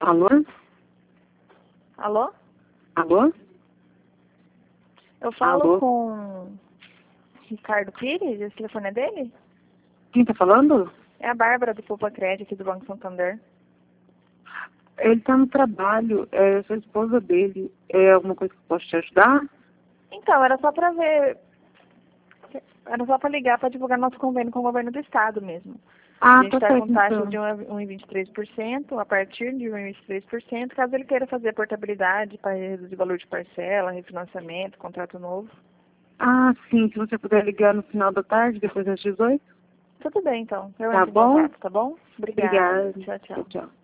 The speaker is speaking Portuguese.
Alô? Alô? Alô? Eu falo Alô? com Ricardo Pires, esse telefone é dele? Quem tá falando? É a Bárbara do Poupa Crédito aqui do Banco Santander. Ele tá no trabalho, eu sou a esposa dele. É alguma coisa que eu posso te ajudar? Então, era só pra ver. Era só pra ligar pra divulgar nosso convênio com o governo do estado mesmo. Ah, A gente tá está certo com taxa então. de 1,23%, a partir de 1,23%, caso ele queira fazer portabilidade para reduzir o valor de parcela, refinanciamento, contrato novo. Ah, sim, se você puder ligar no final da tarde, depois das 18. Tudo bem, então. Eu Tá entro em bom? contato, tá bom? Obrigada. Obrigada. Tchau, tchau. Tchau, tchau.